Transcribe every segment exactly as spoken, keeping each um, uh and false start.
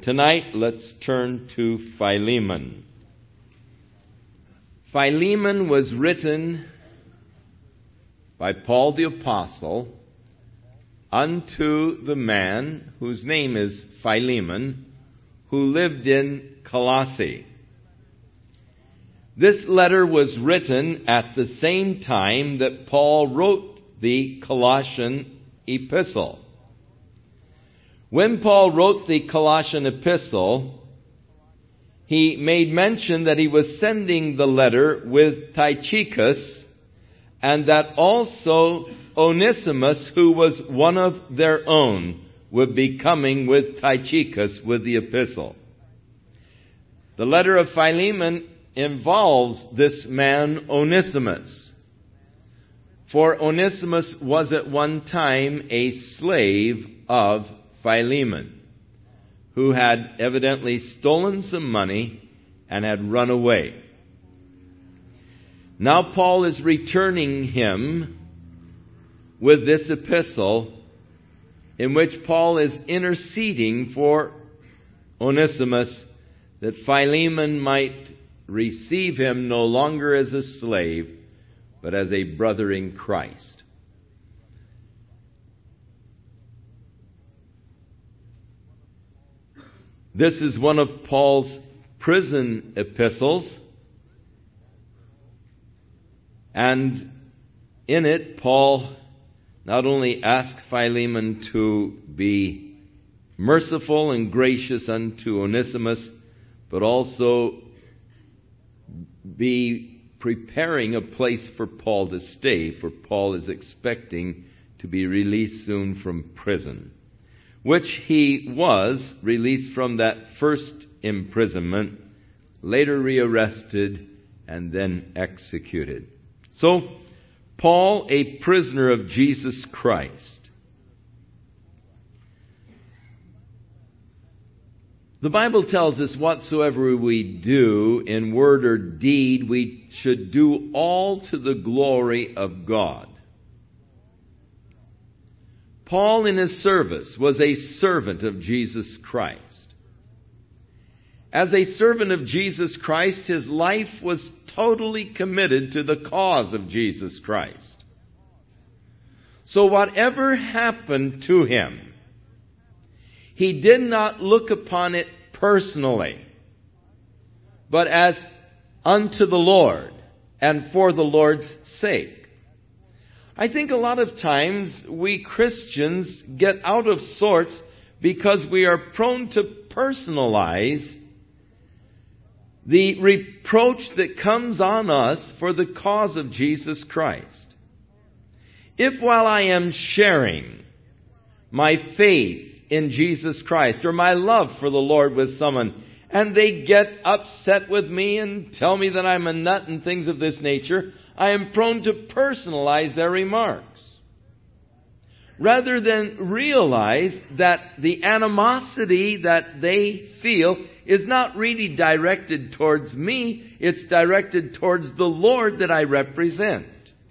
Tonight, let's turn to Philemon. Philemon was written by Paul the Apostle unto the man whose name is Philemon, who lived in Colossae. This letter was written at the same time that Paul wrote the Colossian epistle. When Paul wrote the Colossian epistle, he made mention that he was sending the letter with Tychicus, and that also Onesimus, who was one of their own, would be coming with Tychicus with the epistle. The letter of Philemon involves this man Onesimus. For Onesimus was at one time a slave of Philemon, who had evidently stolen some money and had run away. Now Paul is returning him with this epistle, in which Paul is interceding for Onesimus, that Philemon might receive him no longer as a slave, but as a brother in Christ. This is one of Paul's prison epistles, and in it Paul not only asks Philemon to be merciful and gracious unto Onesimus, but also be preparing a place for Paul to stay, for Paul is expecting to be released soon from prison, which he was released from that first imprisonment, later rearrested, and then executed. So, Paul, a prisoner of Jesus Christ. The Bible tells us whatsoever we do in word or deed, we should do all to the glory of God. Paul in his service was a servant of Jesus Christ. As a servant of Jesus Christ, his life was totally committed to the cause of Jesus Christ. So whatever happened to him, he did not look upon it personally, but as unto the Lord and for the Lord's sake. I think a lot of times we Christians get out of sorts because we are prone to personalize the reproach that comes on us for the cause of Jesus Christ. If while I am sharing my faith in Jesus Christ or my love for the Lord with someone, and they get upset with me and tell me that I'm a nut and things of this nature, I am prone to personalize their remarks, rather than realize that the animosity that they feel is not really directed towards me, it's directed towards the Lord that I represent.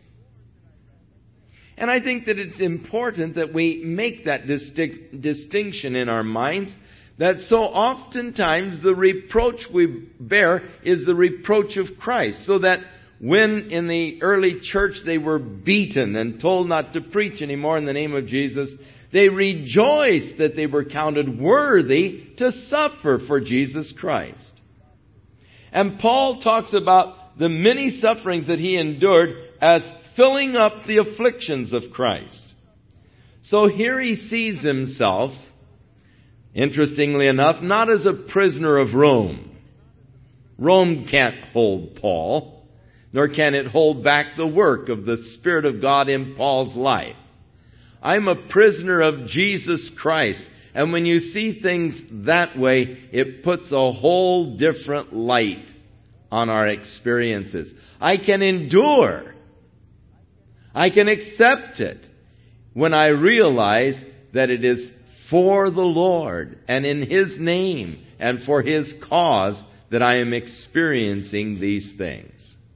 And I think that it's important that we make that distinct, distinction in our minds, that so oftentimes the reproach we bear is the reproach of Christ, so that when in the early church they were beaten and told not to preach anymore in the name of Jesus, they rejoiced that they were counted worthy to suffer for Jesus Christ. And Paul talks about the many sufferings that he endured as filling up the afflictions of Christ. So here he sees himself, interestingly enough, not as a prisoner of Rome. Rome can't hold Paul, nor can it hold back the work of the Spirit of God in Paul's life. I'm a prisoner of Jesus Christ. And when you see things that way, it puts a whole different light on our experiences. I can endure. I can accept it when I realize that it is for the Lord and in His name and for His cause that I am experiencing these things.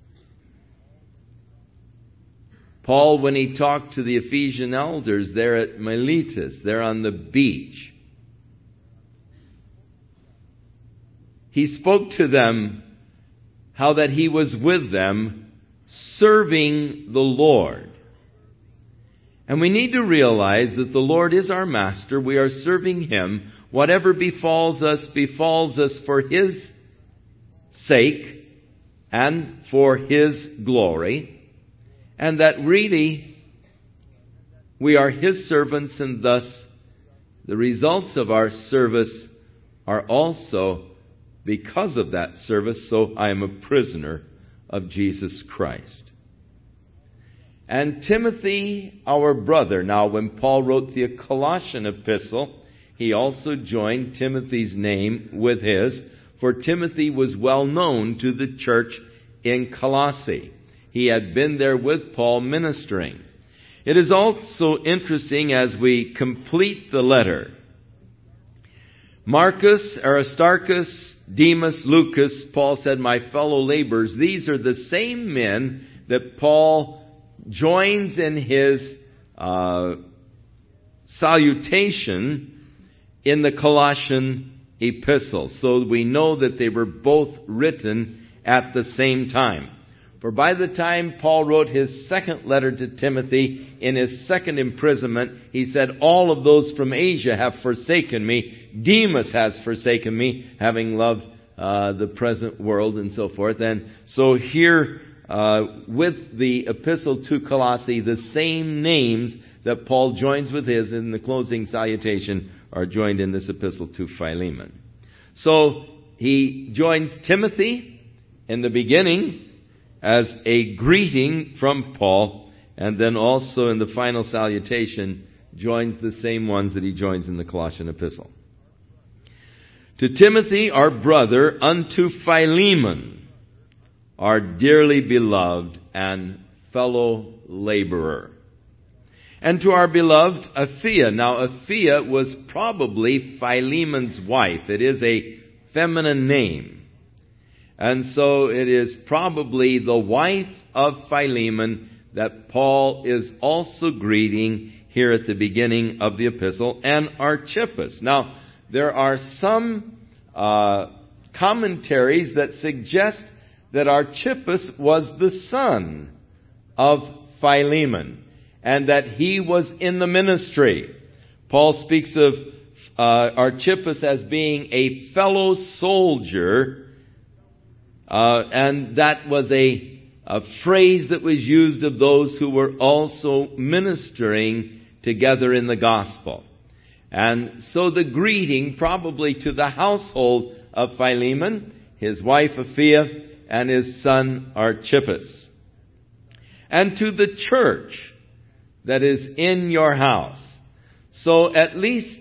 Paul, when he talked to the Ephesian elders there at Miletus, there on the beach, he spoke to them how that he was with them serving the Lord. And we need to realize that the Lord is our master. We are serving him. Whatever befalls us, befalls us for his sake and for his glory. And that really we are his servants, and thus the results of our service are also because of that service. So I am a prisoner of Jesus Christ. And Timothy, our brother. Now, when Paul wrote the Colossian epistle, he also joined Timothy's name with his, for Timothy was well known to the church in Colossae. He had been there with Paul ministering. It is also interesting as we complete the letter. Marcus, Aristarchus, Demas, Lucas, Paul said, my fellow laborers, these are the same men that Paul joins in his uh, salutation in the Colossian epistle. So we know that they were both written at the same time. For by the time Paul wrote his second letter to Timothy in his second imprisonment, he said, all of those from Asia have forsaken me. Demas has forsaken me, having loved uh, the present world and so forth. And so here, Uh, with the epistle to Colossae, the same names that Paul joins with his in the closing salutation are joined in this epistle to Philemon. So he joins Timothy in the beginning as a greeting from Paul, and then also in the final salutation joins the same ones that he joins in the Colossian epistle. To Timothy, our brother, unto Philemon, our dearly beloved and fellow laborer. And to our beloved Apphia. Now, Apphia was probably Philemon's wife. It is a feminine name. And so it is probably the wife of Philemon that Paul is also greeting here at the beginning of the epistle, and Archippus. Now, there are some uh, commentaries that suggest that Archippus was the son of Philemon, and that he was in the ministry. Paul speaks of uh, Archippus as being a fellow soldier, uh, and that was a, a phrase that was used of those who were also ministering together in the gospel. And so the greeting probably to the household of Philemon, his wife Apphia, and his son Archippus. And to the church that is in your house. So at least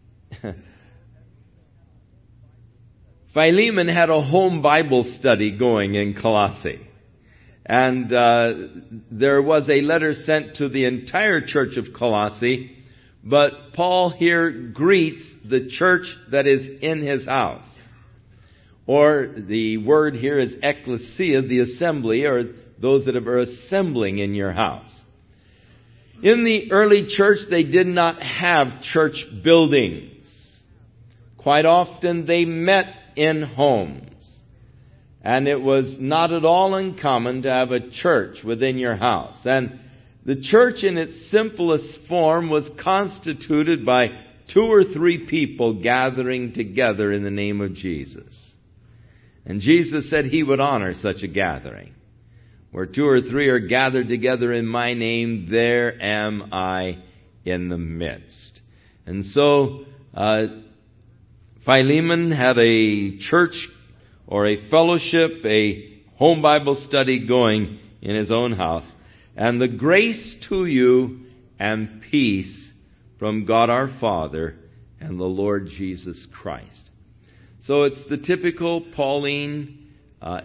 Philemon had a home Bible study going in Colossae. And uh, there was a letter sent to the entire church of Colossae. But Paul here greets the church that is in his house. Or the word here is ecclesia, the assembly, or those that are assembling in your house. In the early church, they did not have church buildings. Quite often they met in homes. And it was not at all uncommon to have a church within your house. And the church in its simplest form was constituted by two or three people gathering together in the name of Jesus. And Jesus said he would honor such a gathering. Where two or three are gathered together in my name, there am I in the midst. And so, uh, Philemon had a church or a fellowship, a home Bible study going in his own house. And the grace to you and peace from God our Father and the Lord Jesus Christ. So it's the typical Pauline uh,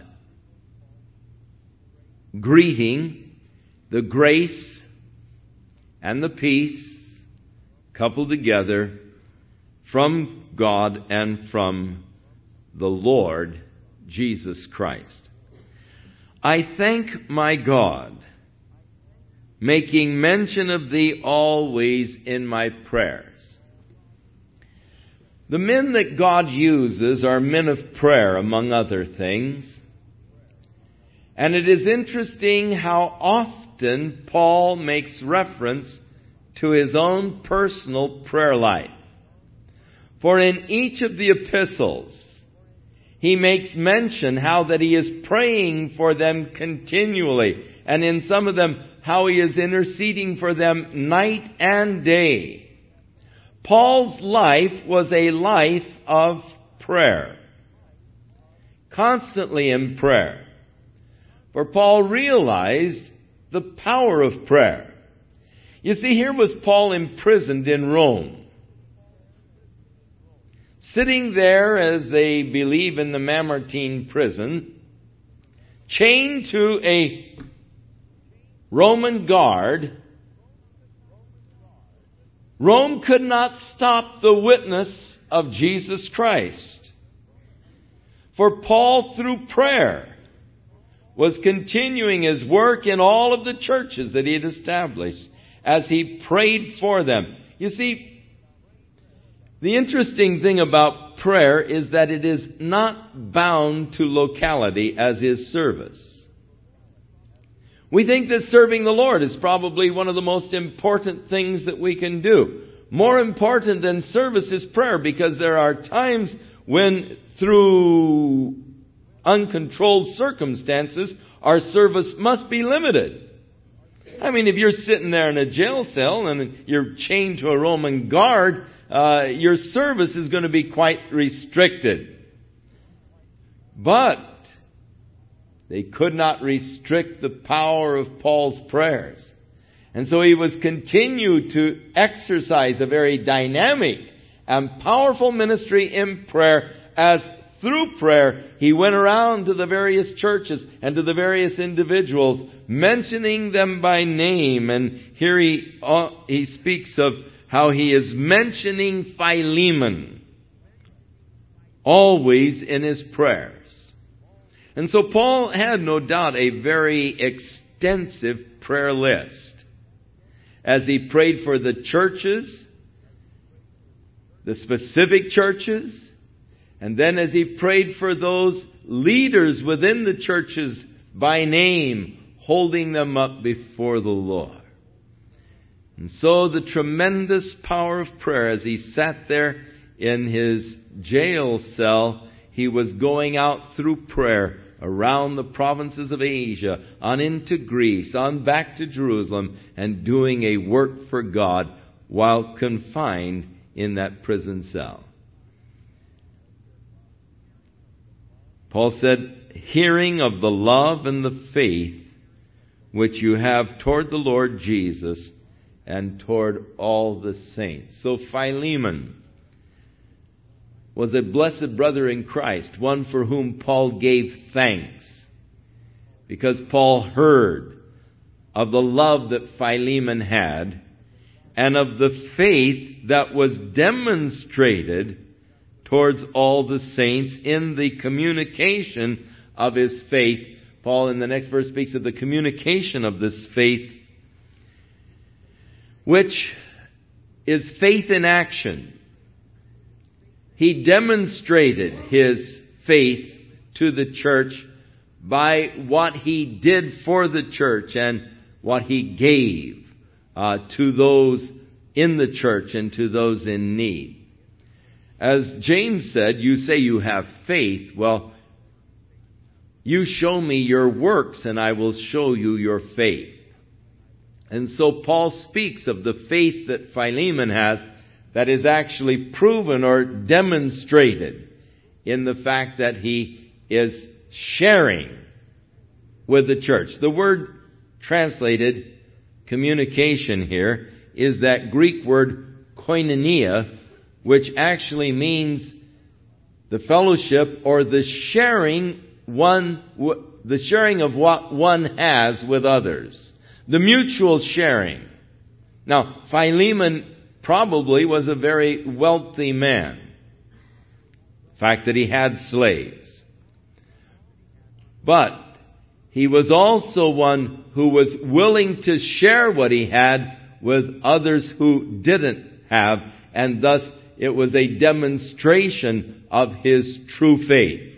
greeting, the grace and the peace coupled together from God and from the Lord Jesus Christ. I thank my God, making mention of thee always in my prayers. The men that God uses are men of prayer, among other things. And it is interesting how often Paul makes reference to his own personal prayer life. For in each of the epistles, he makes mention how that he is praying for them continually. And in some of them, how he is interceding for them night and day. Paul's life was a life of prayer. Constantly in prayer. For Paul realized the power of prayer. You see, here was Paul imprisoned in Rome. Sitting there, as they believe, in the Mamertine prison, chained to a Roman guard. Rome could not stop the witness of Jesus Christ. For Paul, through prayer, was continuing his work in all of the churches that he had established as he prayed for them. You see, the interesting thing about prayer is that it is not bound to locality as is service. We think that serving the Lord is probably one of the most important things that we can do. More important than service is prayer, because there are times when, through uncontrolled circumstances, our service must be limited. I mean, if you're sitting there in a jail cell and you're chained to a Roman guard, uh, your service is going to be quite restricted. But they could not restrict the power of Paul's prayers. And so he was continued to exercise a very dynamic and powerful ministry in prayer, as through prayer he went around to the various churches and to the various individuals, mentioning them by name. And here he, uh, he speaks of how he is mentioning Philemon always in his prayers. And so Paul had no doubt a very extensive prayer list as he prayed for the churches, the specific churches, and then as he prayed for those leaders within the churches by name, holding them up before the Lord. And so the tremendous power of prayer, as he sat there in his jail cell, he was going out through prayer around the provinces of Asia, on into Greece, on back to Jerusalem, and doing a work for God while confined in that prison cell. Paul said, hearing of the love and the faith which you have toward the Lord Jesus and toward all the saints. So Philemon was a blessed brother in Christ, one for whom Paul gave thanks, because Paul heard of the love that Philemon had and of the faith that was demonstrated towards all the saints in the communication of his faith. Paul in the next verse speaks of the communication of this faith, which is faith in action. He demonstrated his faith to the church by what he did for the church and what he gave uh, to those in the church and to those in need. As James said, you say you have faith. Well, you show me your works and I will show you your faith. And so Paul speaks of the faith that Philemon has, that is actually proven or demonstrated in the fact that he is sharing with the church. The word translated communication here is that Greek word koinonia, which actually means the fellowship or the sharing one, the sharing of what one has with others. The mutual sharing. Now, Philemon probably was a very wealthy man. The fact that he had slaves. But he was also one who was willing to share what he had with others who didn't have, and thus it was a demonstration of his true faith.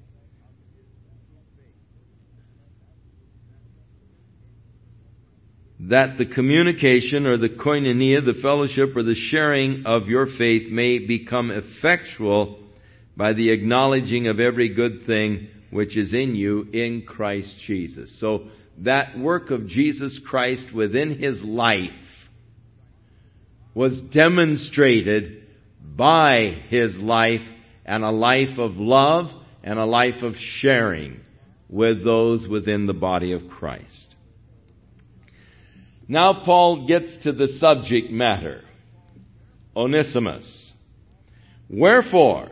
That the communication or the koinonia, the fellowship or the sharing of your faith may become effectual by the acknowledging of every good thing which is in you in Christ Jesus. So that work of Jesus Christ within his life was demonstrated by his life, and a life of love and a life of sharing with those within the body of Christ. Now Paul gets to the subject matter. Onesimus. Wherefore,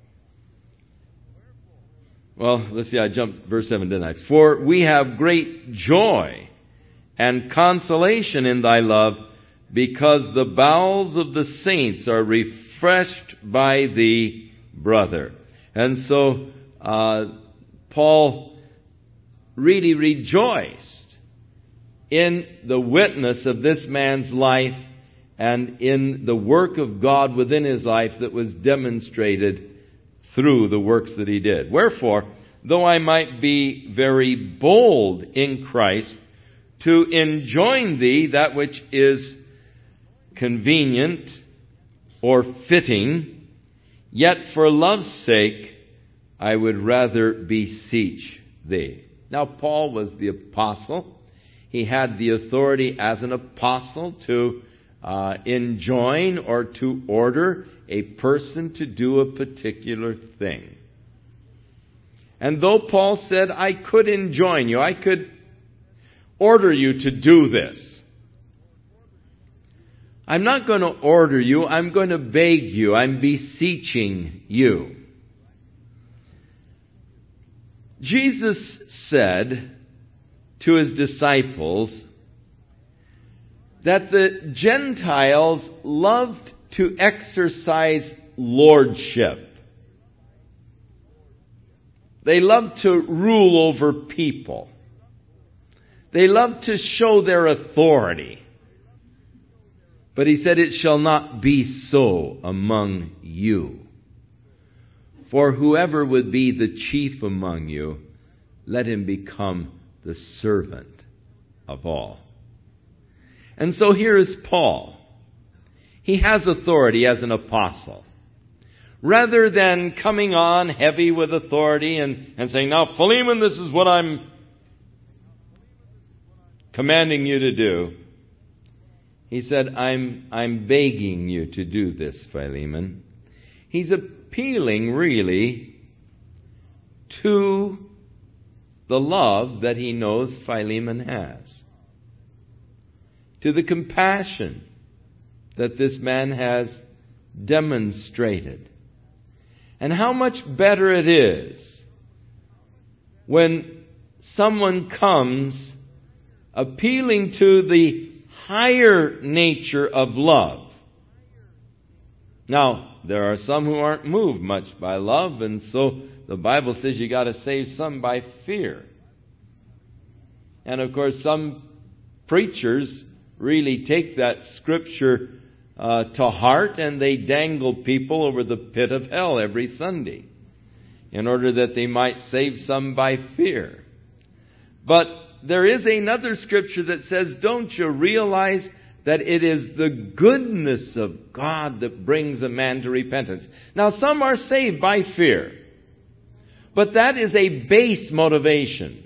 well, let's see, I jumped verse seven, didn't I? For we have great joy and consolation in thy love, because the bowels of the saints are refreshed by thee, brother. And so uh, Paul really rejoiced in the witness of this man's life and in the work of God within his life that was demonstrated through the works that he did. Wherefore, though I might be very bold in Christ to enjoin thee that which is convenient or fitting, yet for love's sake I would rather beseech thee. Now, Paul was the apostle. He had the authority as an apostle to uh, enjoin or to order a person to do a particular thing. And though Paul said, I could enjoin you, I could order you to do this, I'm not going to order you, I'm going to beg you, I'm beseeching you. Jesus said to his disciples that the Gentiles loved to exercise lordship. They loved to rule over people. They loved to show their authority. But he said, it shall not be so among you. For whoever would be the chief among you, let him become the servant of all. And so here is Paul. He has authority as an apostle. Rather than coming on heavy with authority and, and saying, now Philemon, this is what I'm commanding you to do. He said, I'm, I'm begging you to do this, Philemon. He's appealing really to the love that he knows Philemon has, to the compassion that this man has demonstrated. And how much better it is when someone comes appealing to the higher nature of love. Now, there are some who aren't moved much by love, and so the Bible says you got to save some by fear. And of course, some preachers really take that scripture uh, to heart, and they dangle people over the pit of hell every Sunday in order that they might save some by fear. But there is another scripture that says, don't you realize that it is the goodness of God that brings a man to repentance? Now, some are saved by fear, but that is a base motivation.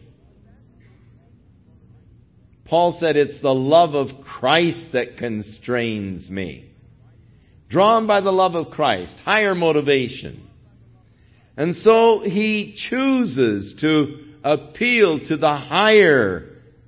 Paul said, it's the love of Christ that constrains me. Drawn by the love of Christ, higher motivation. And so he chooses to appeal to the higher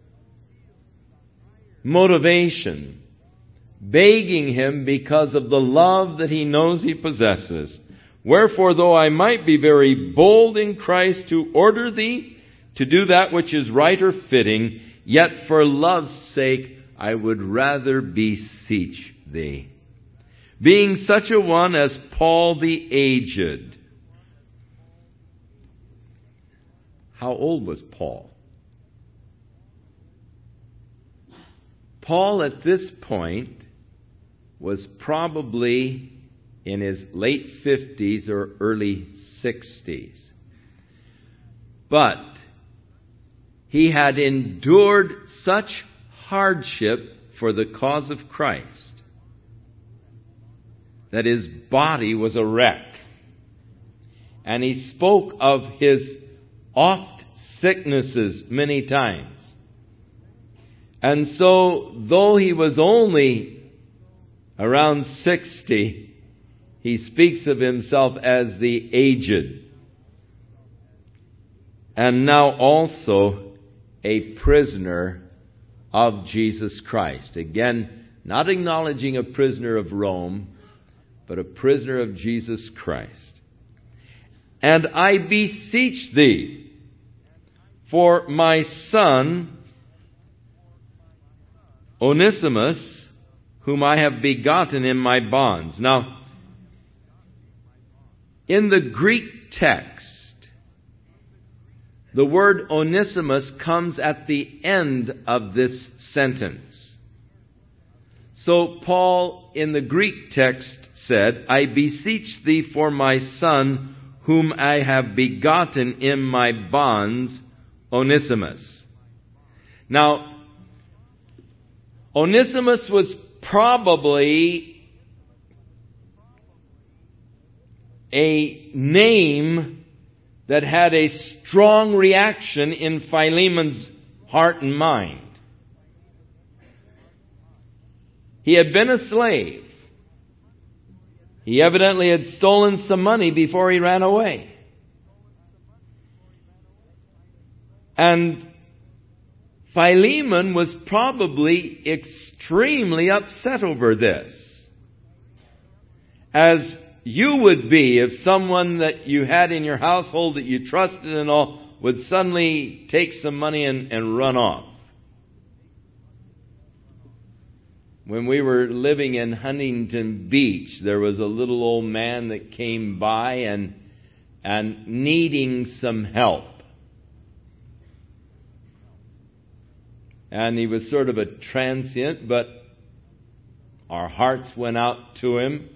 motivation, begging him because of the love that he knows he possesses. Wherefore, though I might be very bold in Christ to order thee to do that which is right or fitting, yet for love's sake I would rather beseech thee. Being such a one as Paul the aged. How old was Paul? Paul at this point was probably in his late fifties or early sixties. But he had endured such hardship for the cause of Christ that his body was a wreck. And he spoke of his oft sicknesses many times. And so, though he was only around sixty, he speaks of himself as the aged. And now also a prisoner of Jesus Christ. Again, not acknowledging a prisoner of Rome, but a prisoner of Jesus Christ. And I beseech thee for my son Onesimus, whom I have begotten in my bonds. Now, in the Greek text, the word Onesimus comes at the end of this sentence. So Paul, in the Greek text, said, I beseech thee for my son, whom I have begotten in my bonds, Onesimus. Now, Onesimus was probably a name that had a strong reaction in Philemon's heart and mind. He had been a slave. He evidently had stolen some money before he ran away. And Philemon was probably extremely upset over this, as you would be if someone that you had in your household that you trusted and all would suddenly take some money and, and run off. When we were living in Huntington Beach, there was a little old man that came by and and needing some help. And he was sort of a transient, but our hearts went out to him.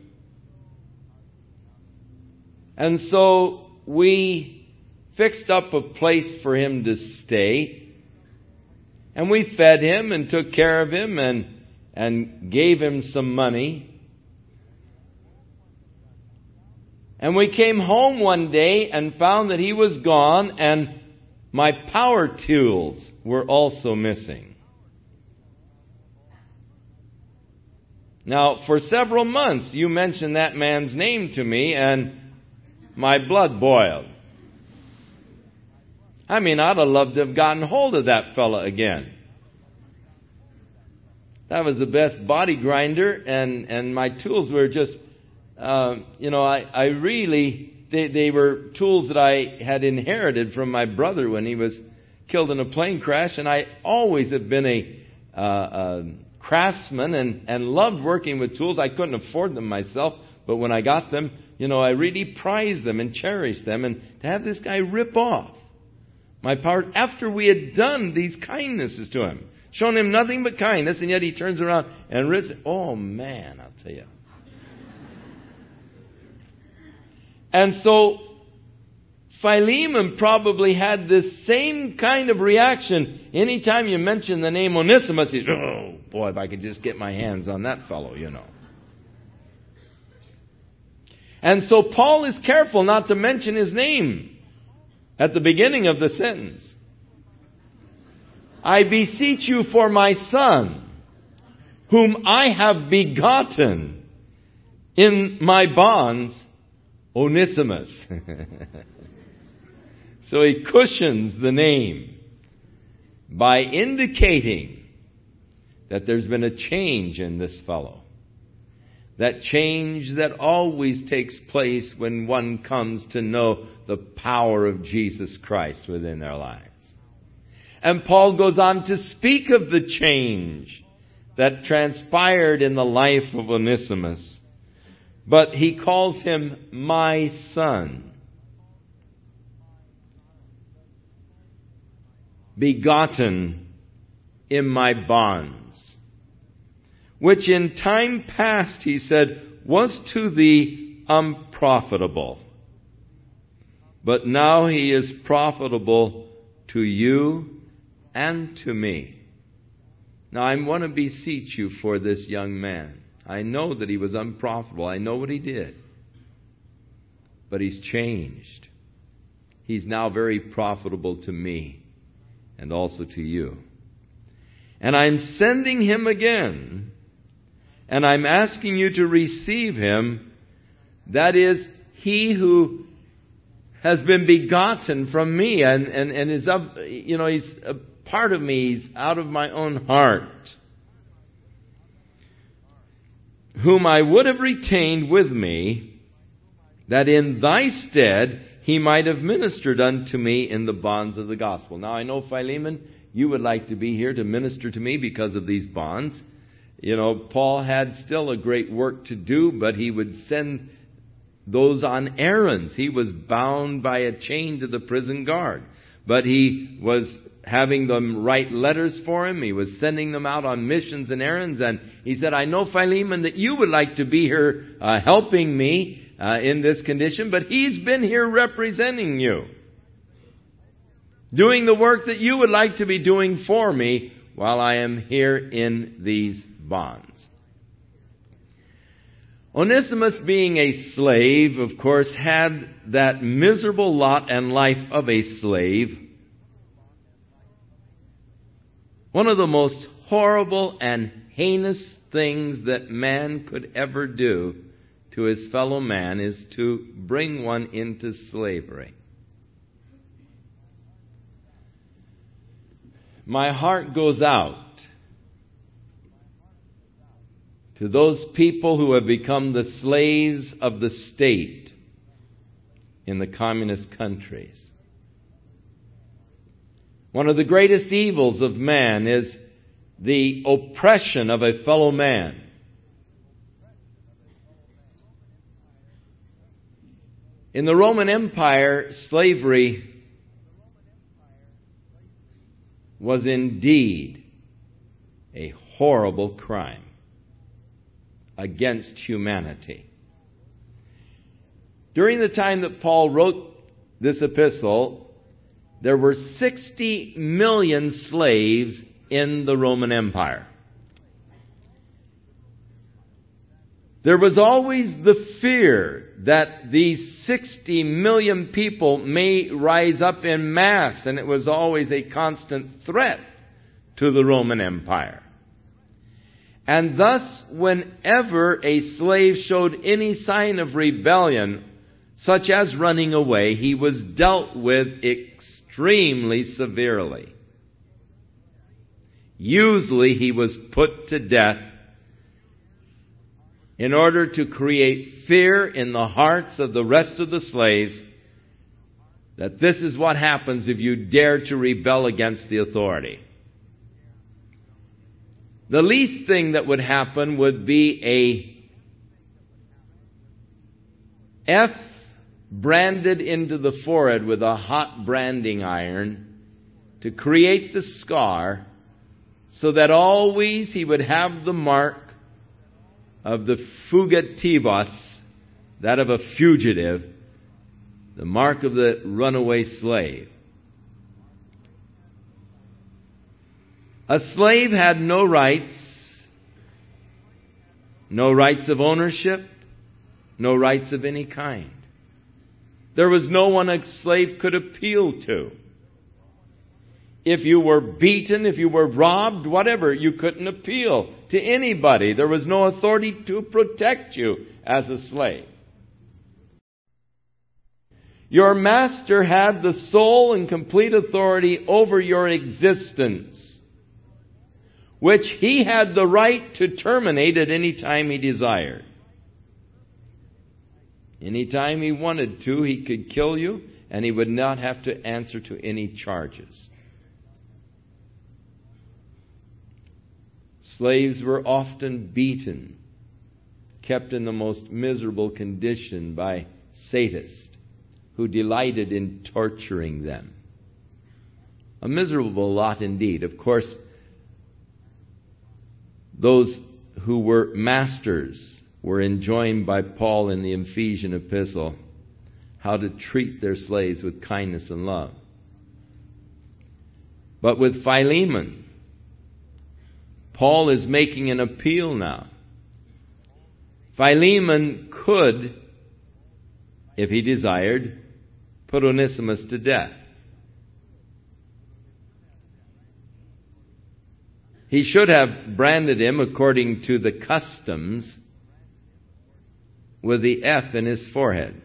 And so we fixed up a place for him to stay. And we fed him and took care of him and, and gave him some money. And we came home one day and found that he was gone, and my power tools were also missing. Now, for several months, you mentioned that man's name to me, and my blood boiled. I mean, I'd have loved to have gotten hold of that fella again. That was the best body grinder, and, and my tools were just, uh, you know, I, I really, they, they were tools that I had inherited from my brother when he was killed in a plane crash, and I always have been a, uh, a craftsman and, and loved working with tools. I couldn't afford them myself, but when I got them, you know, I really prized them and cherished them. And to have this guy rip off my power after we had done these kindnesses to him, shown him nothing but kindness, and yet he turns around and rips it. Oh, man, I'll tell you. And so Philemon probably had this same kind of reaction. Anytime you mention the name Onesimus, he's, oh, boy, if I could just get my hands on that fellow, you know. And so Paul is careful not to mention his name at the beginning of the sentence. I beseech you for my son, whom I have begotten in my bonds, Onesimus. So he cushions the name by indicating that there's been a change in this fellow. That change that always takes place when one comes to know the power of Jesus Christ within their lives. And Paul goes on to speak of the change that transpired in the life of Onesimus. But he calls him my son, begotten in my bonds, which in time past, he said, was to thee unprofitable, but now he is profitable to you and to me. Now I want to beseech you for this young man. I know that he was unprofitable. I know what he did. But he's changed. He's now very profitable to me and also to you. And I'm sending him again, and I'm asking you to receive him. That is, he who has been begotten from me and, and, and is of, you know, he's a part of me. He's out of my own heart. Whom I would have retained with me, that in thy stead he might have ministered unto me in the bonds of the gospel. Now I know, Philemon, you would like to be here to minister to me because of these bonds. You know, Paul had still a great work to do, but he would send those on errands. He was bound by a chain to the prison guard. But he was having them write letters for him. He was sending them out on missions and errands. And he said, I know, Philemon, that you would like to be here uh, helping me uh, in this condition, but he's been here representing you, doing the work that you would like to be doing for me while I am here in these bonds. Onesimus, being a slave, of course, had that miserable lot and life of a slave. One of the most horrible and heinous things that man could ever do to his fellow man is to bring one into slavery. My heart goes out to those people who have become the slaves of the state in the communist countries. One of the greatest evils of man is the oppression of a fellow man. In the Roman Empire, slavery was indeed a horrible crime against humanity. During the time that Paul wrote this epistle, there were sixty million slaves in the Roman Empire. There was always the fear that these sixty million people may rise up en masse, and it was always a constant threat to the Roman Empire. And thus, whenever a slave showed any sign of rebellion, such as running away, he was dealt with extremely severely. Usually he was put to death in order to create fear in the hearts of the rest of the slaves that this is what happens if you dare to rebel against the authority. The least thing that would happen would be a F branded into the forehead with a hot branding iron to create the scar, so that always he would have the mark of the fugitivos, that of a fugitive, the mark of the runaway slave. A slave had no rights, no rights of ownership, no rights of any kind. There was no one a slave could appeal to. If you were beaten, if you were robbed, whatever, you couldn't appeal to anybody. There was no authority to protect you as a slave. Your master had the sole and complete authority over your existence, which he had the right to terminate at any time he desired. Anytime he wanted to, he could kill you, and he would not have to answer to any charges. Slaves were often beaten, kept in the most miserable condition by sadists who delighted in torturing them. A miserable lot indeed. Of course, those who were masters were enjoined by Paul in the Ephesian epistle how to treat their slaves with kindness and love. But with Philemon, Paul is making an appeal now. Philemon could, if he desired, put Onesimus to death. He should have branded him according to the customs with the F in his forehead.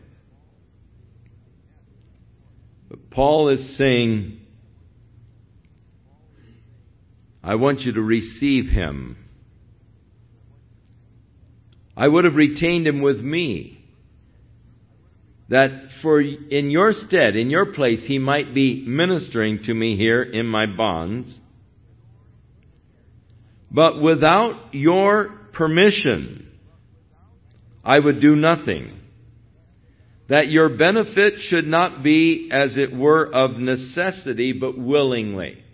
But Paul is saying, I want you to receive him. I would have retained him with me, that for in your stead, in your place, he might be ministering to me here in my bonds. But without your permission, I would do nothing. That your benefit should not be, as it were, of necessity, but willingly.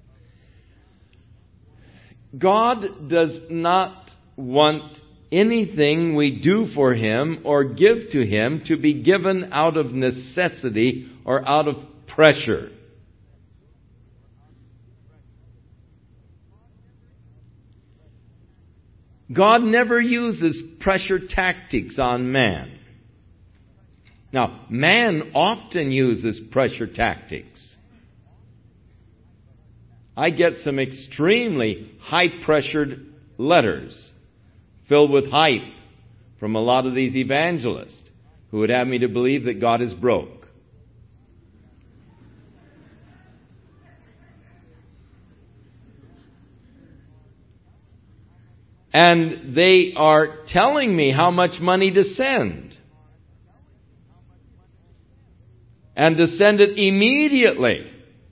God does not want anything we do for Him or give to Him to be given out of necessity or out of pressure. God never uses pressure tactics on man. Now, man often uses pressure tactics. I get some extremely high-pressured letters filled with hype from a lot of these evangelists who would have me to believe that God is broke. And they are telling me how much money to send. And to send it immediately.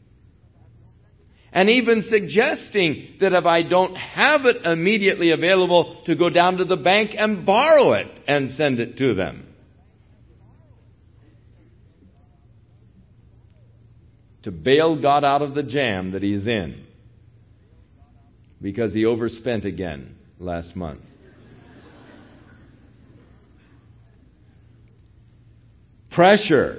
And even suggesting that if I don't have it immediately available, to go down to the bank and borrow it and send it to them. To bail God out of the jam that He's in. Because He overspent again last month. Pressure.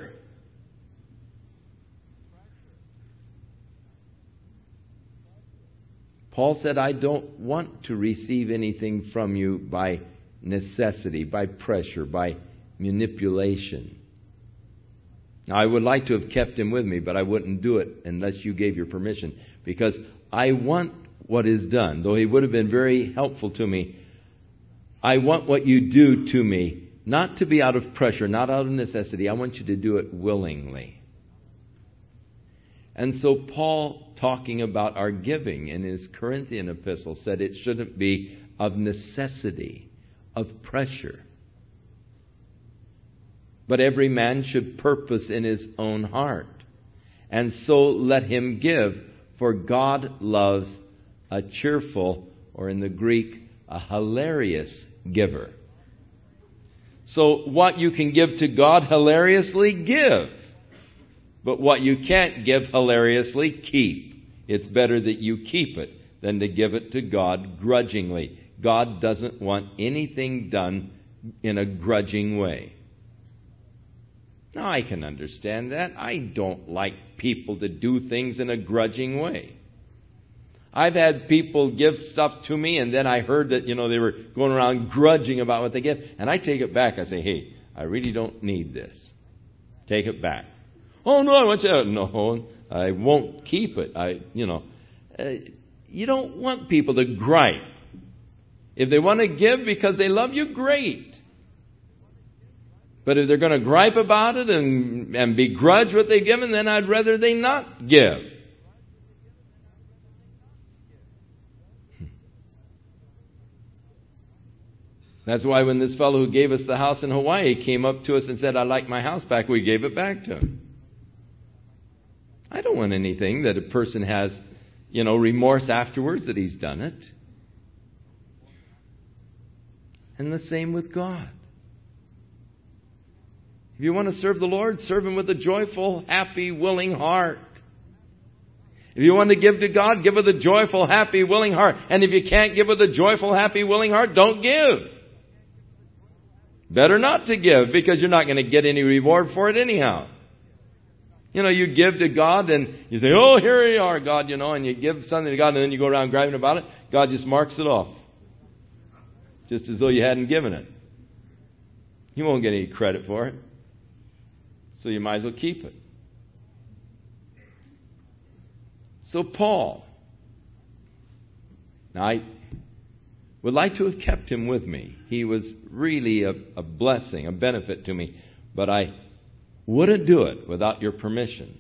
Paul said, I don't want to receive anything from you by necessity, by pressure, by manipulation. Now, I would like to have kept him with me, but I wouldn't do it unless you gave your permission. Because I want what is done. Though he would have been very helpful to me, I want what you do to me, not to be out of pressure, not out of necessity. I want you to do it willingly. And so Paul, talking about our giving in his Corinthian epistle, said it shouldn't be of necessity, of pressure. But every man should purpose in his own heart. And so let him give, for God loves a cheerful, or in the Greek, a hilarious giver. So what you can give to God hilariously, give. But what you can't give hilariously, keep. It's better that you keep it than to give it to God grudgingly. God doesn't want anything done in a grudging way. Now, I can understand that. I don't like people to do things in a grudging way. I've had people give stuff to me, and then I heard that, you know, they were going around grudging about what they give. And I take it back. I say, hey, I really don't need this. Take it back. Oh, no, I want you to. No, I won't keep it. I, you know, uh, you don't want people to gripe. If they want to give because they love you, great. But if they're going to gripe about it and, and begrudge what they've given, then I'd rather they not give. That's why when this fellow who gave us the house in Hawaii came up to us and said, I'd like my house back, we gave it back to him. I don't want anything that a person has, you know, remorse afterwards that he's done it. And the same with God. If you want to serve the Lord, serve Him with a joyful, happy, willing heart. If you want to give to God, give with a joyful, happy, willing heart. And if you can't give with a joyful, happy, willing heart, don't give. Better not to give, because you're not going to get any reward for it anyhow. You know, you give to God and you say, oh, here you are, God, you know, and you give something to God and then you go around griping about it. God just marks it off. Just as though you hadn't given it. You won't get any credit for it. So you might as well keep it. So Paul, now I would like to have kept him with me. He was really a, a blessing, a benefit to me. But I wouldn't do it without your permission.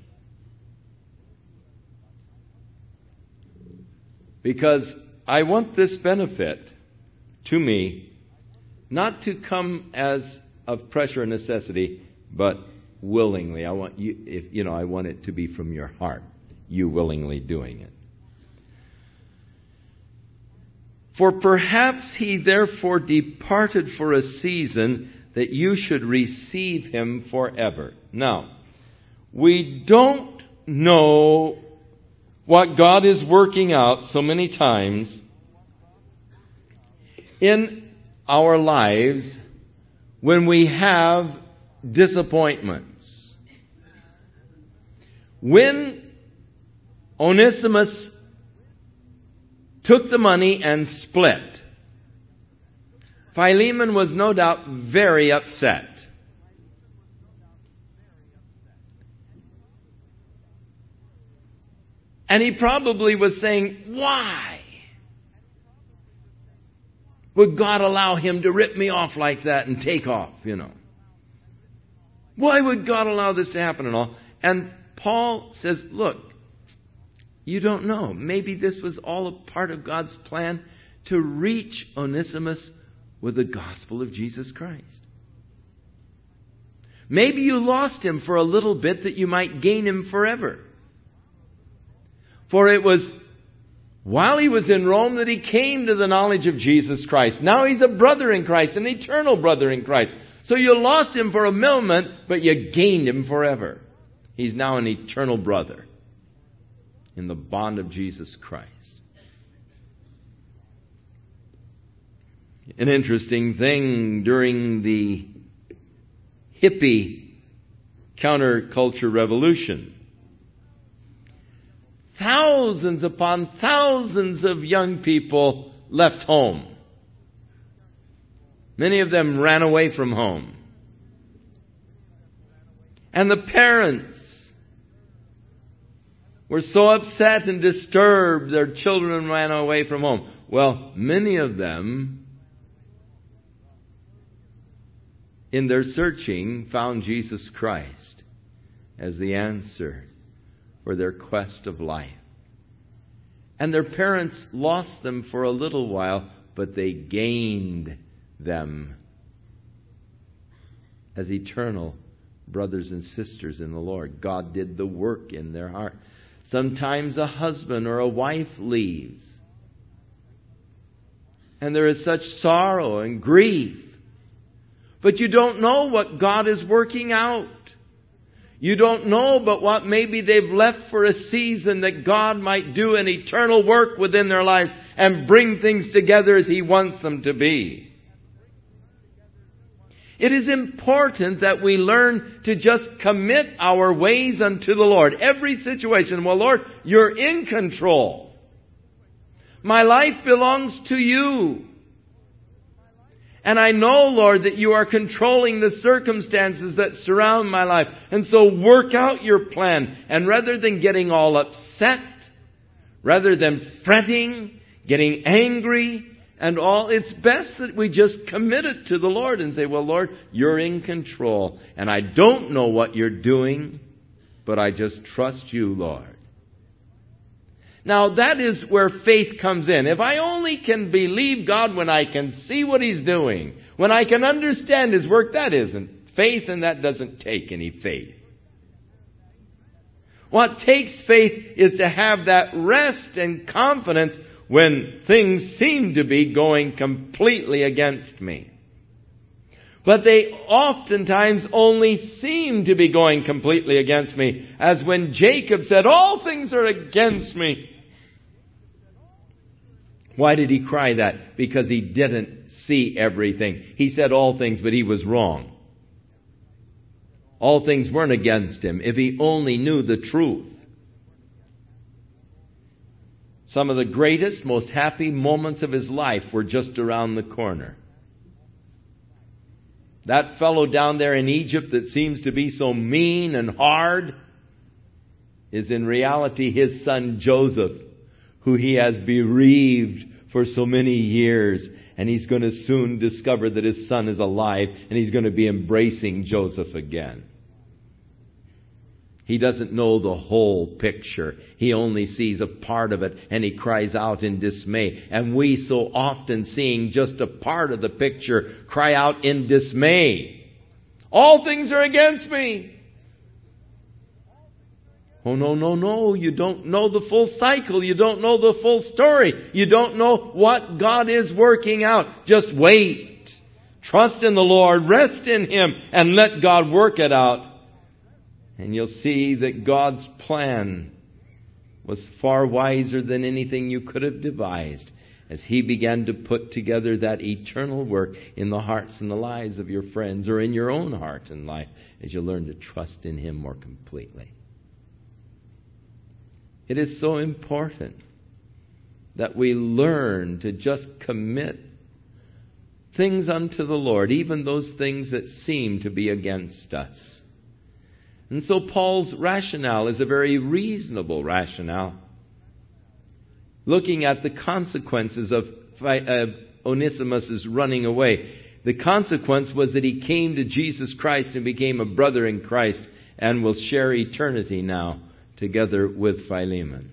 Because I want this benefit to me not to come as of pressure and necessity, but willingly. I want you, if you know, I want it to be from your heart, you willingly doing it. For perhaps he therefore departed for a season, that you should receive him forever. Now, we don't know what God is working out so many times in our lives when we have disappointments. When Onesimus took the money and split, Philemon was no doubt very upset. And he probably was saying, why would God allow him to rip me off like that and take off, you know? Why would God allow this to happen and all? And Paul says, look, you don't know. Maybe this was all a part of God's plan to reach Onesimus with the gospel of Jesus Christ. Maybe you lost him for a little bit that you might gain him forever. For it was while he was in Rome that he came to the knowledge of Jesus Christ. Now he's a brother in Christ, an eternal brother in Christ. So you lost him for a moment, but you gained him forever. He's now an eternal brother in the bond of Jesus Christ. An interesting thing during the hippie counterculture revolution, thousands upon thousands of young people left home. Many of them ran away from home. And the parents were so upset and disturbed their children ran away from home. Well, many of them, in their searching, found Jesus Christ as the answer for their quest of life. And their parents lost them for a little while, but they gained them as eternal brothers and sisters in the Lord. God did the work in their heart. Sometimes a husband or a wife leaves, and there is such sorrow and grief. But you don't know what God is working out. You don't know but what maybe they've left for a season that God might do an eternal work within their lives and bring things together as He wants them to be. It is important that we learn to just commit our ways unto the Lord. Every situation, well, Lord, You're in control. My life belongs to You. And I know, Lord, that You are controlling the circumstances that surround my life. And so work out Your plan. And rather than getting all upset, rather than fretting, getting angry, and all, it's best that we just commit it to the Lord and say, well, Lord, You're in control. And I don't know what You're doing, but I just trust You, Lord. Now, that is where faith comes in. If I only can believe God when I can see what He's doing, when I can understand His work, that isn't faith, and that doesn't take any faith. What takes faith is to have that rest and confidence when things seem to be going completely against me. But they oftentimes only seem to be going completely against me. As when Jacob said, all things are against me. Why did he cry that? Because he didn't see everything. He said all things, but he was wrong. All things weren't against him if he only knew the truth. Some of the greatest, most happy moments of his life were just around the corner. That fellow down there in Egypt that seems to be so mean and hard is in reality his son Joseph, who he has bereaved for so many years. And he's going to soon discover that his son is alive, and he's going to be embracing Joseph again. He doesn't know the whole picture. He only sees a part of it, and he cries out in dismay. And we so often, seeing just a part of the picture, cry out in dismay. All things are against me. Oh, no, no, no. You don't know the full cycle. You don't know the full story. You don't know what God is working out. Just wait. Trust in the Lord. Rest in Him, and let God work it out. And you'll see that God's plan was far wiser than anything you could have devised as He began to put together that eternal work in the hearts and the lives of your friends, or in your own heart and life, as you learn to trust in Him more completely. It is so important that we learn to just commit things unto the Lord, even those things that seem to be against us. And so Paul's rationale is a very reasonable rationale. Looking at the consequences of uh, Onesimus' running away. The consequence was that he came to Jesus Christ and became a brother in Christ, and will share eternity now together with Philemon.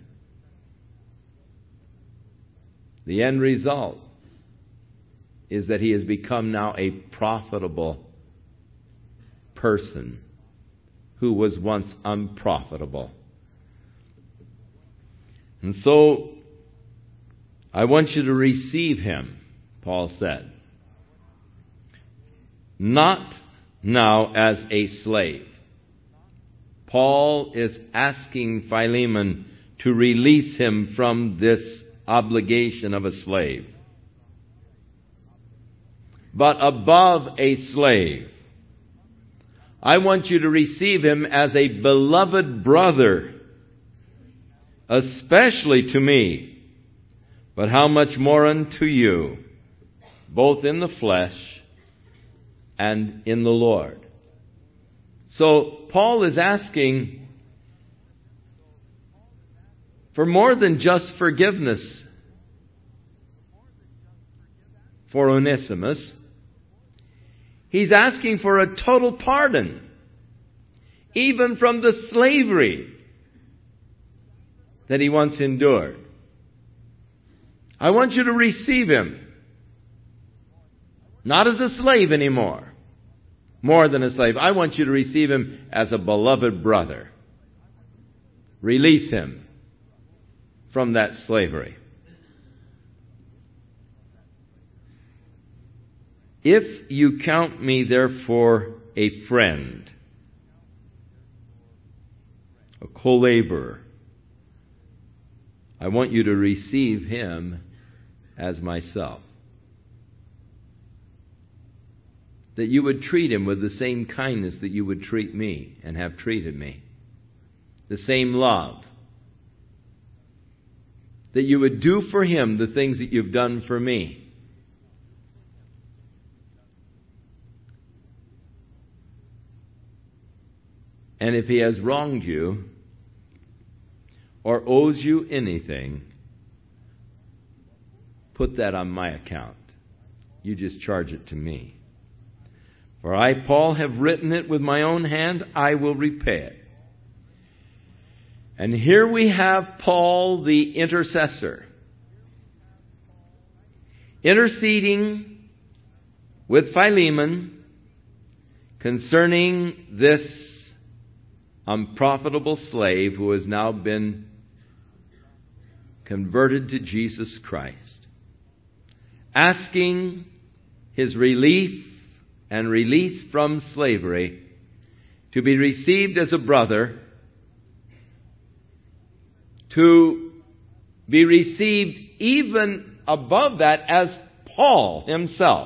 The end result is that he has become now a profitable person who was once unprofitable. And so, I want you to receive him, Paul said. Not now as a slave. Paul is asking Philemon to release him from this obligation of a slave. But above a slave, I want you to receive him as a beloved brother, especially to me, but how much more unto you, both in the flesh and in the Lord. So Paul is asking for more than just forgiveness for Onesimus. He's asking for a total pardon, even from the slavery that he once endured. I want you to receive him, not as a slave anymore, more than a slave. I want you to receive him as a beloved brother. Release him from that slavery. If you count me therefore a friend, a co-laborer, I want you to receive him as myself. That you would treat him with the same kindness that you would treat me and have treated me. The same love. That you would do for him the things that you've done for me. And if he has wronged you or owes you anything, put that on my account. You just charge it to me. For I, Paul, have written it with my own hand, I will repay it. And here we have Paul, the intercessor, interceding with Philemon concerning this unprofitable slave who has now been converted to Jesus Christ, asking his relief and release from slavery to be received as a brother, to be received even above that as Paul himself.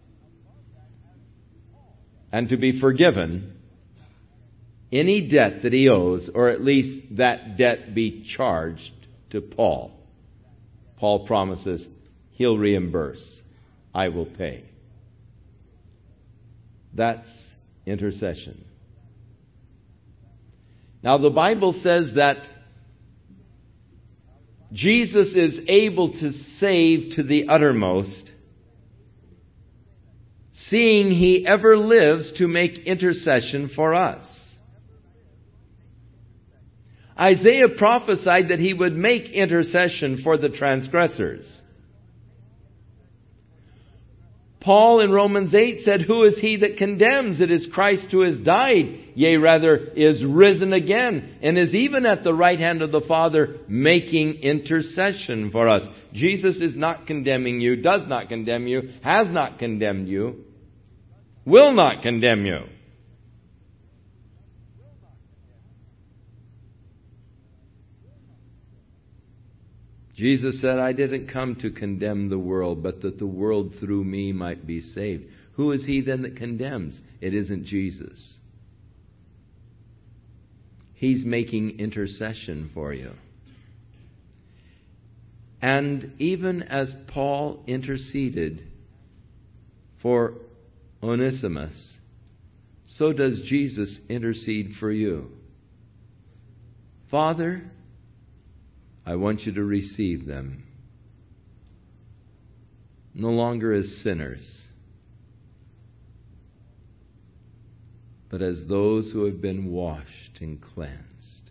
And to be forgiven any debt that he owes, or at least that debt be charged to Paul. Paul promises he'll reimburse. I will pay. That's intercession. Now the Bible says that Jesus is able to save to the uttermost, seeing He ever lives to make intercession for us. Isaiah prophesied that He would make intercession for the transgressors. Paul in Romans eight said, "Who is he that condemns? It is Christ who has died, yea, rather is risen again, and is even at the right hand of the Father, making intercession for us." Jesus is not condemning you, does not condemn you, has not condemned you, will not condemn you. Jesus said, "I didn't come to condemn the world, but that the world through me might be saved." Who is he then that condemns? It isn't Jesus. He's making intercession for you. And even as Paul interceded for Onesimus, so does Jesus intercede for you. Father, I want you to receive them, no longer as sinners, but as those who have been washed and cleansed,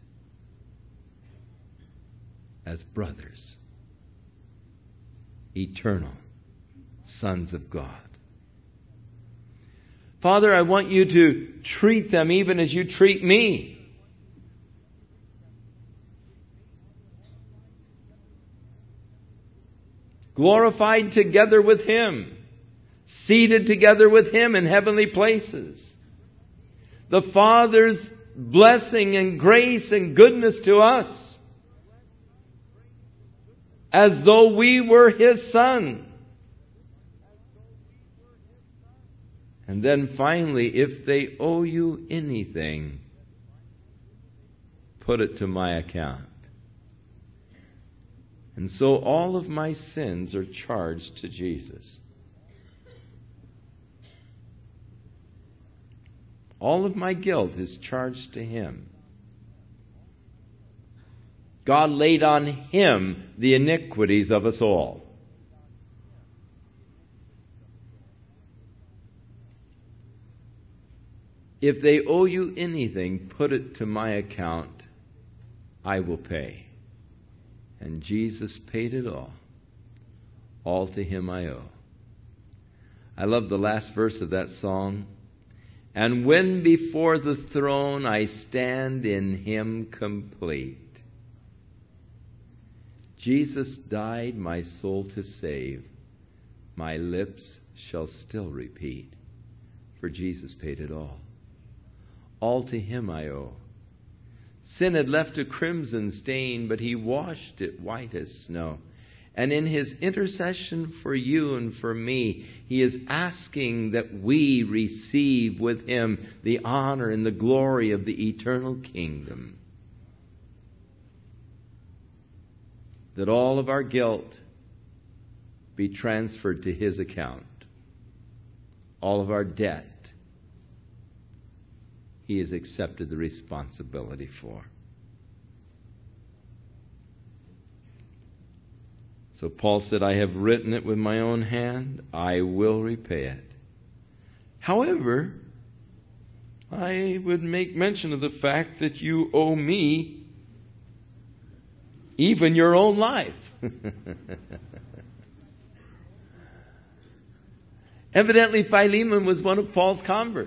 as brothers, eternal sons of God. Father, I want you to treat them even as you treat me. Glorified together with Him, seated together with Him in heavenly places. The Father's blessing and grace and goodness to us, as though we were His Son. And then finally, if they owe you anything, put it to my account. And so all of my sins are charged to Jesus. All of my guilt is charged to Him. God laid on Him the iniquities of us all. If they owe you anything, put it to my account. I will pay. And Jesus paid it all. All to Him I owe. I love the last verse of that song. And when before the throne I stand in Him complete. Jesus died my soul to save. My lips shall still repeat. For Jesus paid it all. All to Him I owe. Sin had left a crimson stain, but He washed it white as snow. And in His intercession for you and for me, He is asking that we receive with Him the honor and the glory of the eternal kingdom. That all of our guilt be transferred to His account. All of our debt He has accepted the responsibility for. So Paul said, I have written it with my own hand. I will repay it. However, I would make mention of the fact that you owe me even your own life. Evidently, Philemon was one of Paul's converts.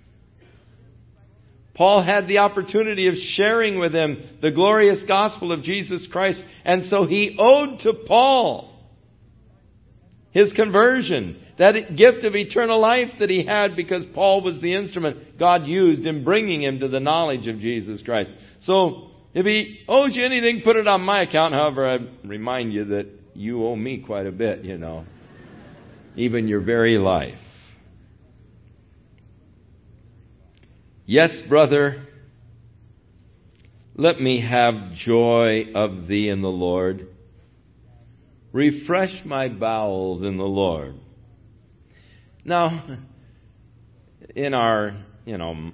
Paul had the opportunity of sharing with him the glorious gospel of Jesus Christ, and so he owed to Paul his conversion, that gift of eternal life that he had because Paul was the instrument God used in bringing him to the knowledge of Jesus Christ. So, if he owes you anything, put it on my account. However, I remind you that you owe me quite a bit, you know. Even your very life. Yes, brother, let me have joy of thee in the Lord. Refresh my bowels in the Lord. Now, in our, you know,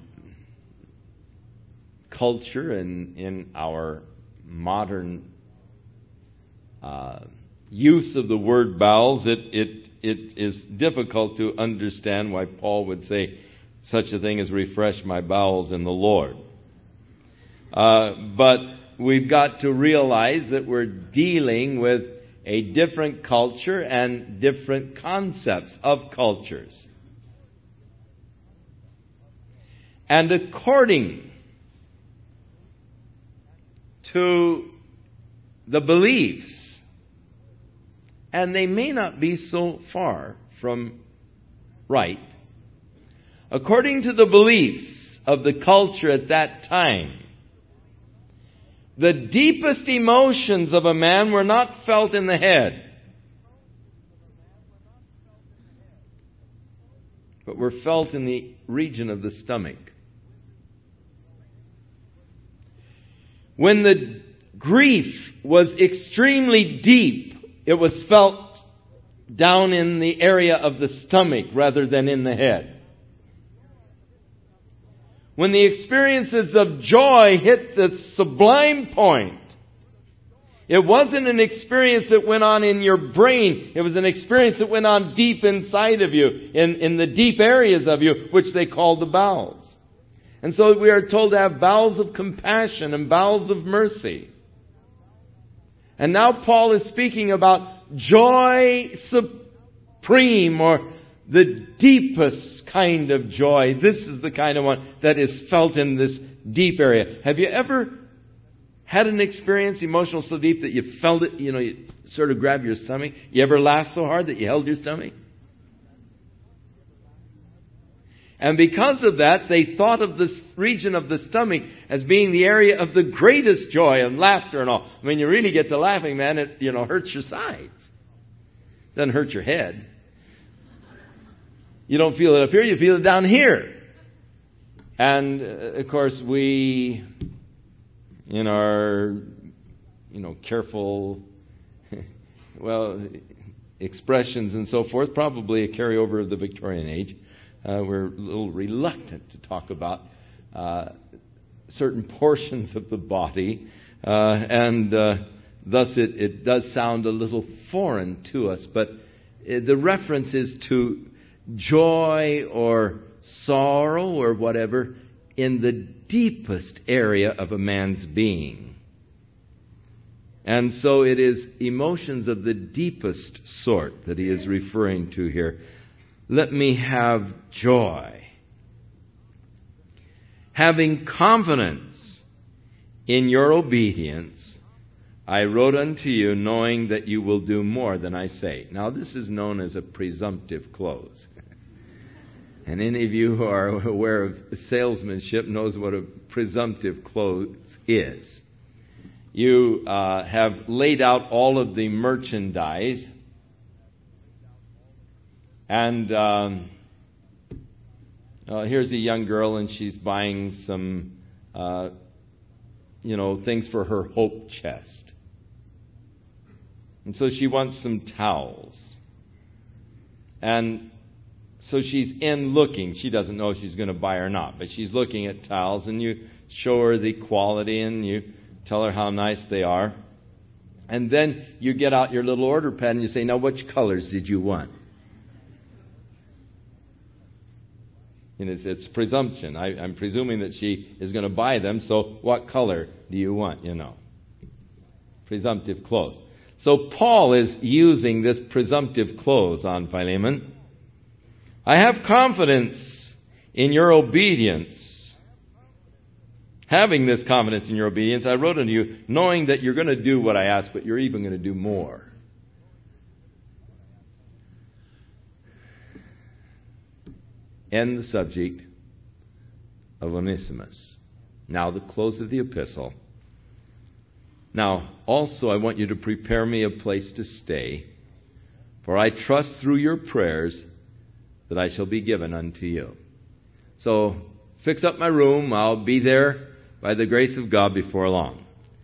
culture and in our modern uh, use of the word bowels, it, it, it is difficult to understand why Paul would say such a thing as refresh my bowels in the Lord. Uh, but we've got to realize that we're dealing with a different culture and different concepts of cultures. And according to the beliefs, and they may not be so far from right, according to the beliefs of the culture at that time, the deepest emotions of a man were not felt in the head, but were felt in the region of the stomach. When the grief was extremely deep, it was felt down in the area of the stomach rather than in the head. When the experiences of joy hit the sublime point, it wasn't an experience that went on in your brain. It was an experience that went on deep inside of you, in, in the deep areas of you, which they call the bowels. And so we are told to have bowels of compassion and bowels of mercy. And now Paul is speaking about joy supreme, or the deepest kind of joy. This is the kind of one that is felt in this deep area. Have you ever had an experience, emotional so deep that you felt it, you know, you sort of grabbed your stomach? You ever laughed so hard that you held your stomach? And because of that, they thought of this region of the stomach as being the area of the greatest joy and laughter and all. When you really get to laughing, man, it, you know, hurts your sides. Doesn't hurt your head. You don't feel it up here, you feel it down here. And, uh, of course, we, in our, you know, careful, well, expressions and so forth, probably a carryover of the Victorian age, Uh, we're a little reluctant to talk about uh, certain portions of the body, uh, and uh, thus it, it does sound a little foreign to us. But uh, the reference is to joy or sorrow or whatever in the deepest area of a man's being. And so it is emotions of the deepest sort that he is referring to here. Let me have joy. Having confidence in your obedience, I wrote unto you, knowing that you will do more than I say. Now, this is known as a presumptive close. And any of you who are aware of salesmanship knows what a presumptive close is. You uh, have laid out all of the merchandise. And um, uh, here's a young girl, and she's buying some, uh, you know, things for her hope chest. And so she wants some towels. And so she's in looking. She doesn't know if she's going to buy or not, but she's looking at towels, and you show her the quality, and you tell her how nice they are. And then you get out your little order pad, and you say, now, which colors did you want? And it's, it's presumption. I, I'm presuming that she is going to buy them, so what color do you want, you know? Presumptive clause. So Paul is using this presumptive clause on Philemon. I have confidence in your obedience. Having this confidence in your obedience, I wrote unto you, knowing that you're going to do what I ask, but you're even going to do more. End the subject of Onesimus. Now the close of the epistle. Now, also I want you to prepare me a place to stay, for I trust through your prayers that I shall be given unto you. So, fix up my room. I'll be there by the grace of God before long.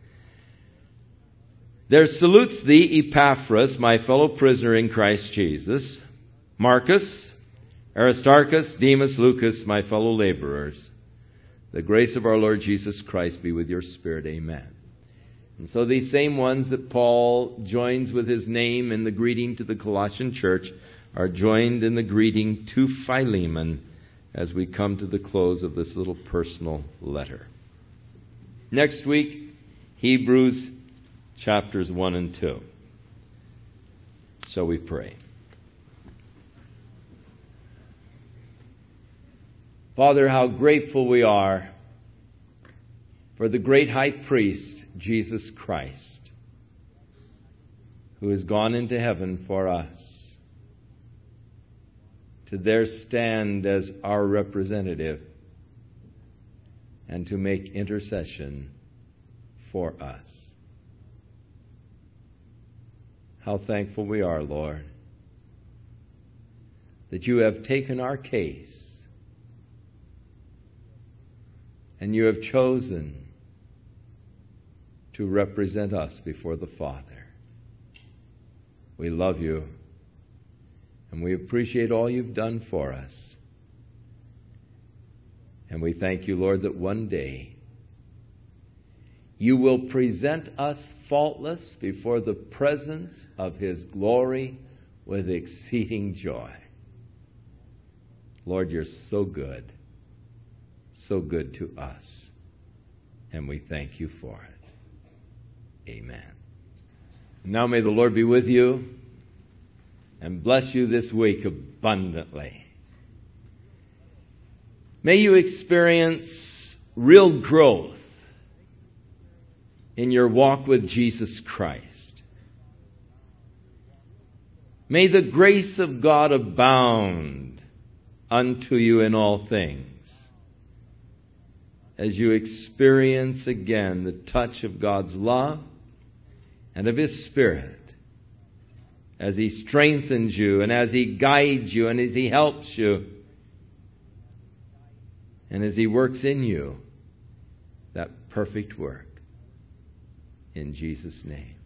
There salutes thee Epaphras, my fellow prisoner in Christ Jesus, Marcus, Aristarchus, Demas, Lucas, my fellow laborers. The grace of our Lord Jesus Christ be with your spirit. Amen. And so these same ones that Paul joins with his name in the greeting to the Colossian church are joined in the greeting to Philemon as we come to the close of this little personal letter. Next week, Hebrews chapters one and two. Shall we pray? Father, how grateful we are for the great high priest, Jesus Christ, who has gone into heaven for us, to there stand as our representative and to make intercession for us. How thankful we are, Lord, that you have taken our case and you have chosen to represent us before the Father. We love you, and we appreciate all you've done for us. And we thank you, Lord, that one day you will present us faultless before the presence of his glory with exceeding joy. Lord, you're so good, so good to us, and we thank you for it. Amen. Now may the Lord be with you and bless you this week abundantly. May you experience real growth in your walk with Jesus Christ. May the grace of God abound unto you in all things, as you experience again the touch of God's love and of his Spirit, as he strengthens you and as he guides you and as he helps you and as he works in you that perfect work. In Jesus' name.